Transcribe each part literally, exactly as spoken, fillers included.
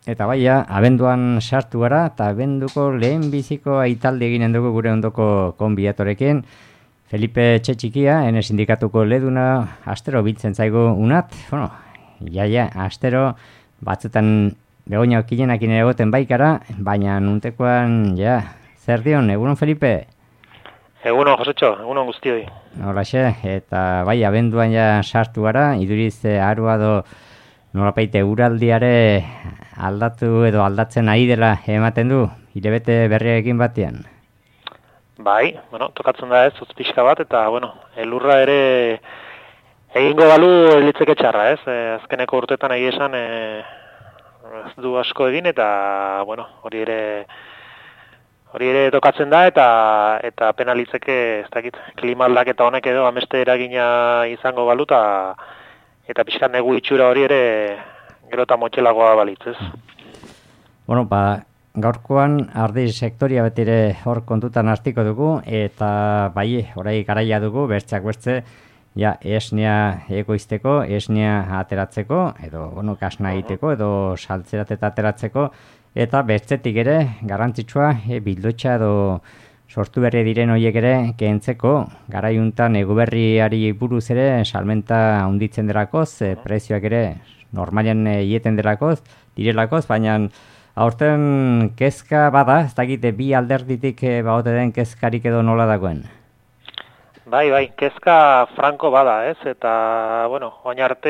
Eta baia, abenduan sartu gara, eta abenduko lehen biziko aitalde eginen dugu gure ondoko konbiatorekin. Felipe Txetxikia, ene sindikatuko leduna, astero biltzen zaigu unat. Bueno, jaia, astero batzutan begoina okilenakin egoten baikara, baina nuntekoan, ja, zer dion, egunon Felipe? Egunon, Josetxo, egunon guztioi. Holaxe, eta bai, abenduan ja sartu gara, iduriz arua do nolapaite uraldiare aldatu edo aldatzen ari dela ematen du, hilabete berriarekin batean. Bai, bueno, tokatzen da ez, utz pixka bat, eta, bueno, elurra ere egingo balu litzeke txarra, ez? E, azkeneko urtetan egia esan e, ez du asko egin, eta, bueno, hori ere hori ere tokatzen da, eta eta pena litzeke, ez dakit, klima aldaketa honek edo ameste eragina izango balu, eta eta pixkan negu itxura hori ere gero eta motxelagoa balitz, ez? Bueno, ba, gaurkoan ardi sektoria betire hor kontutan hartiko dugu, eta bai, orai garaia dugu, bertxak bertze, ja, esnea ekoizteko, esnea ateratzeko, edo, bueno, kasna egiteko, edo saltzerat eta ateratzeko, eta bertzetik ere, garrantzitsua, e, bildotxa edo sortu berri diren horiek ere, kehentzeko, garaiuntan eguberriari buruz ere, salmenta handitzen delakoz, e, prezioak ere, normalian hieten delakoz, direlakoz, baina aurten kezka bada, ez dakite bi alderditik e, baote den kezkarik edo nola dagoen. Bai, bai, kezka franko bada, ez? Eta, bueno, oin arte,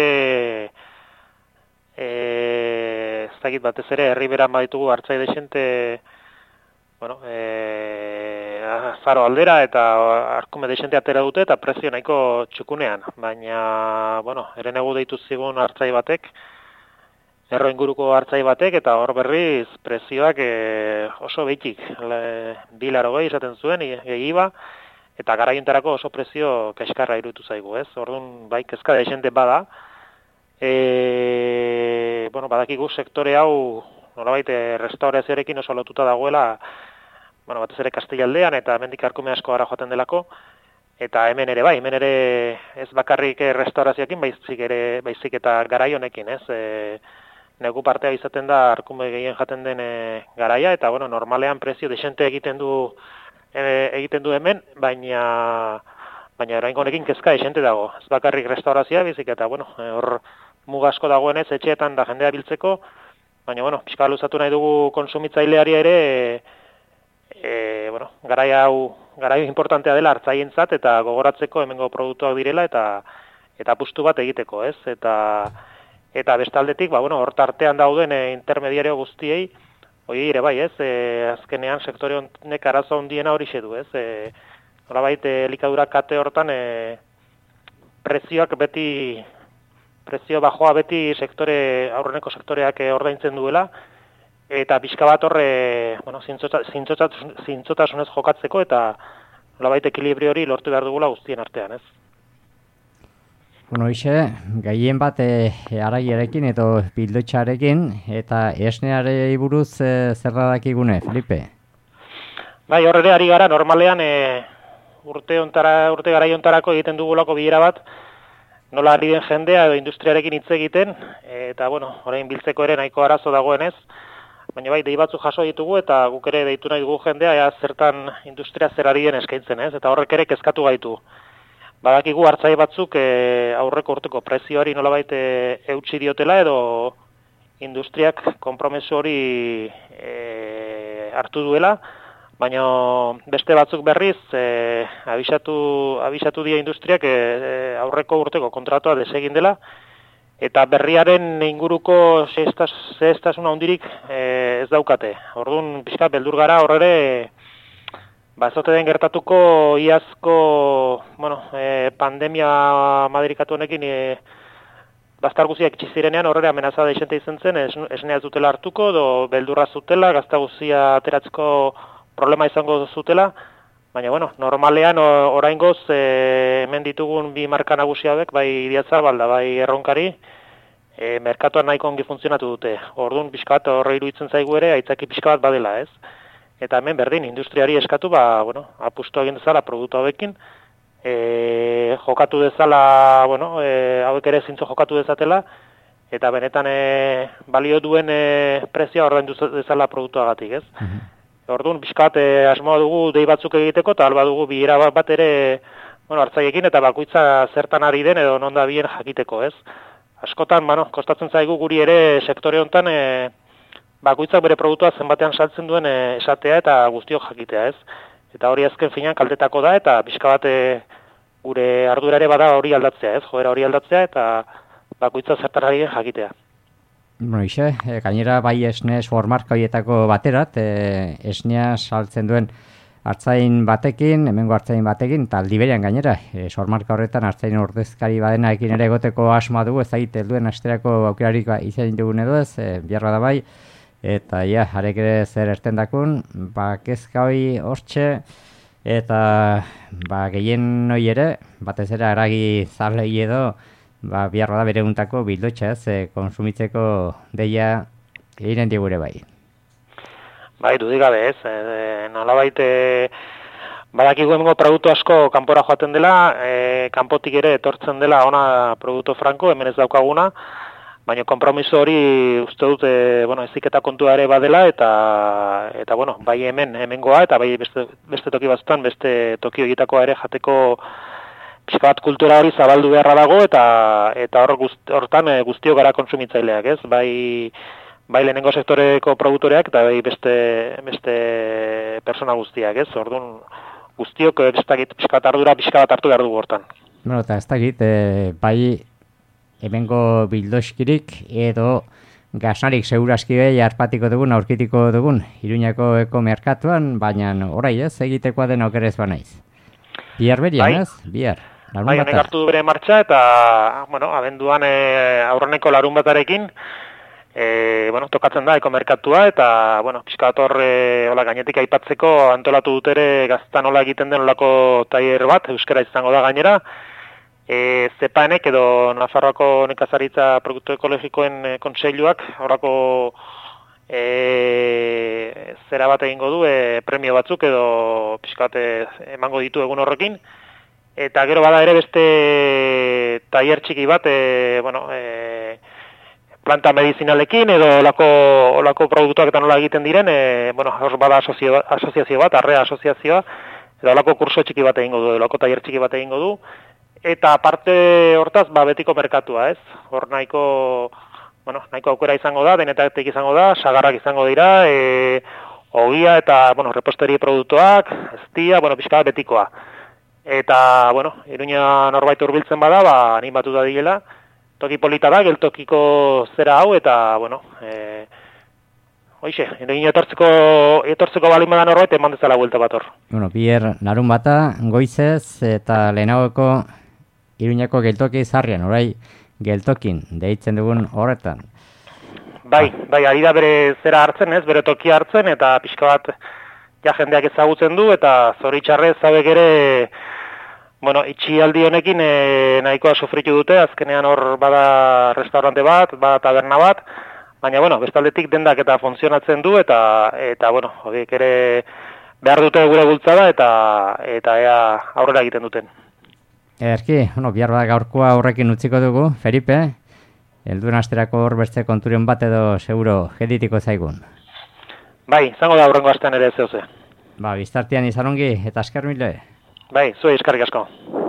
e, ez dakit batez ere, herri beran baditugu hartzai desente, bueno, e, azaro aldera eta arkume desente atera dute eta prezio nahiko txukunean. Baina, bueno, eren egu deitu zigun hartzai batek, erro inguruko hartzai batek, eta hor berriz prezioak e, oso behitik. Bi larogei izaten zuen, egiba, eta garaiuntarako oso prezio keskarra irutu zaigu, ez? Orduan, bai, kezka desente bada. E, bueno, badakigu sektore hau, nolabait, restaurazioarekin oso lotuta dagoela, bueno, batez ere Kastialdean eta hemendik arkume asko gara joaten delako, eta hemen ere bai, hemen ere ez bakarrik restaurazioekin, baizik ere baizik eta garai honekin, ez? E, negu partea izaten da arkume gehien jaten den e, garaia, eta bueno, normalean prezio desente egiten du e, egiten du hemen, baina baina oraingo honekin kezka desente dago. Ez bakarrik restaurazioa, baizik eta bueno, hor muga asko dagoenez etxeetan da jendea biltzeko, baina bueno, pixka luzatu nahi dugu konsumitzaileari ere e, E, bueno, garaia hau, garaia importantea dela hartzaientzat eta gogoratzeko hemengo produktuak direla eta eta apustu bat egiteko, ez? Eta eta bestaldetik, ba bueno, hor tartean dauden e, intermediario guztiei, hori ere bai, ez? E, azkenean sektore honek arazo handiena hori du, ez? E, nolabait elikadura kate hortan e, prezioak beti prezio bajoa beti sektore aurreneko sektoreak e, ordaintzen duela. Eta pixka bat horre, bueno, zintzotasunez jokatzeko eta nolabait ekilibrio hori lortu behar dugula guztien artean, ez? Bueno, ixe, gaien bat e, araiarekin edo bildotxarekin eta esneare buruz e, zer dakigune, Felipe? Bai, horre ari gara, normalean e, urte, ontara, urte garai ontarako egiten dugulako bilera bat, nola ari den jendea edo industriarekin hitz egiten, eta, bueno, orain biltzeko ere nahiko arazo dagoenez, baina bai, dei batzu jaso ditugu eta guk ere deitu nahi dugu jendea, ea zertan industria zer ari den eskaintzen, ez? Eta horrek ere kezkatu gaitu. Badakigu hartzai batzuk e, aurreko urteko prezioari nolabait e, eutsi diotela edo industriak konpromesu hori e, hartu duela, baina beste batzuk berriz e, abisatu, abisatu dia industriak e, aurreko urteko kontratua desegin dela, eta berriaren inguruko zehaztasuna handirik e, ez daukate. Orduan, pixka, beldur gara horre, ba, ez den gertatuko iazko, bueno, e, pandemia madirikatu honekin e, bazkar guziak itxizirenean horre amenaza deixente izan zen, esnea zutela hartuko, do beldurra zutela, gazta guzia ateratzeko problema izango zutela, baina, bueno, normalean oraingoz e, hemen ditugun bi marka nagusi hauek, bai Idiazabal da bai Erronkari, e, merkatuan nahiko ongi funtzionatu dute. Orduan pixka bat horre iruditzen zaigu ere, aitzaki pixka bat badela, ez? Eta hemen berdin, industriari eskatu, ba, bueno, apustu egin dezala produktu hauekin, e, jokatu dezala, bueno, e, hauek ere zintzo jokatu dezatela, eta benetan e, balio duen e, prezioa ordaindu dezala produktuagatik, ez? Uh-huh. Orduan, pixkat e, asmoa dugu dei batzuk egiteko, eta alba dugu bilera bat, bat ere, bueno, hartzaiekin, eta bakoitza zertan ari den edo non da bien jakiteko, ez? Askotan, bueno, kostatzen zaigu guri ere sektore honetan e, bakoitzak bere produktua zenbatean saltzen duen e, esatea eta guztiok jakitea, ez? Eta hori azken finean kaltetako da, eta pixka bat e, gure ardura ere bada hori aldatzea, ez? Joera hori aldatzea, eta bakoitza zertan ari den jakitea. Bueno, ixe, e, gainera bai esne formarka horietako baterat, e, esnea saltzen duen hartzain batekin, hemengo hartzain batekin, eta Aldiberian gainera, e, sormarka horretan hartzain ordezkari badena ekin ere egoteko asmoa dugu, ez egite duen asterako aukerarik ba, izan dugun edo ez, e, biharra da bai, eta ja, harek ere zer erten dakun, ba, kezka hoi hortxe, eta ba, gehien hoi ere, batez ere aragi zarlei edo, ba, biharra da bere untako bildotxa ez, e, konsumitzeko deia egiten digure bai. Bai, dudik gabe ez, e, nolabait e, badakigu hemengo produktu asko kanpora joaten dela, e, kanpotik ere etortzen dela ona produktu franko, hemen ez daukaguna, baina konpromiso hori uste dut, e, bueno, eziketa kontua ere badela, eta, eta bueno, bai hemen, hemengoa, eta bai beste, beste toki batzutan, beste toki horietakoa ere jateko pixka bat kultura hori zabaldu beharra dago, eta eta hor guzt, hortan e, guztio gara konsumitzaileak, ez? Bai, bai lehenengo sektoreko produktoreak eta bai beste, beste persona guztiak, ez? Orduan guztiok ez dakit pixka bat ardura pixka bat hartu behar dugu hortan. Bueno, eta ez dakit, e, bai hemengo bildoskirik edo gasnarik segurazki behi arpatiko dugun, aurkitiko dugun, Iruñako eko merkatuan, baina orai ez, egitekoa den aukerez banaiz. Bihar berian, bai. Ez? Bihar. Bai, honek hartu du bere martxa, eta, bueno, abenduan e, aurreneko larun batarekin, e, bueno, tokatzen da eko merkatua, eta, bueno, pixkator e, hola, gainetik aipatzeko antolatu dut ere gaztan hola egiten den olako tailer bat, euskara izango da gainera, e, zepaenek edo Nafarroako nekazaritza produktu ekologikoen e, kontseiluak, horako e, zera bat egingo du, e, premio batzuk edo pixkat emango ditu egun horrekin, eta gero bada ere beste tailer txiki bat, e, bueno, e, planta medizinalekin edo olako, olako produktuak eta nola egiten diren, e, bueno, hor bada asozio, asoziazio bat, arrea asoziazioa, edo olako kurso txiki bat egingo du, olako tailer txiki bat egingo du, eta aparte hortaz, ba, betiko merkatua, ez? Hor nahiko, bueno, nahiko aukera izango da, denetatik izango da, sagarrak izango dira, e, ogia eta, bueno, reposteri produktuak, eztia, bueno, pixka betikoa. Eta, bueno, Iruña norbait hurbiltzen bada, ba, animatu da diela, toki polita da, geltokiko zera hau, eta, bueno, e, hoixe, Iruña etortzeko, etortzeko balin bada norbait, eman dezala buelta bat hor. Bueno, bier larun bata, goizez, eta lehenagoko Iruñako geltoki zarrian, orai, geltokin, deitzen dugun horretan. Bai, bai, ari da bere zera hartzen, ez, bere tokia hartzen, eta pixka bat, ja jendeak ezagutzen du, eta zoritxarrez zabek ere, bueno, itxialdi honekin e, nahikoa sufritu dute, azkenean hor bada restaurante bat, bada taberna bat, baina, bueno, bestaldetik dendak eta funtzionatzen du, eta, eta bueno, horiek ere behar dute gure bultzada, eta, eta ea aurrera egiten duten. Erki, bueno, bihar bat gaurkoa horrekin utziko dugu, Felipe, helduen asterako hor beste konturen bat edo seguro jeditiko zaigun. Bai, izango da aurrengo astean ere zehose. Ba, biztartian izan ongi, eta esker mile. Bai, zuei eskerrik asko.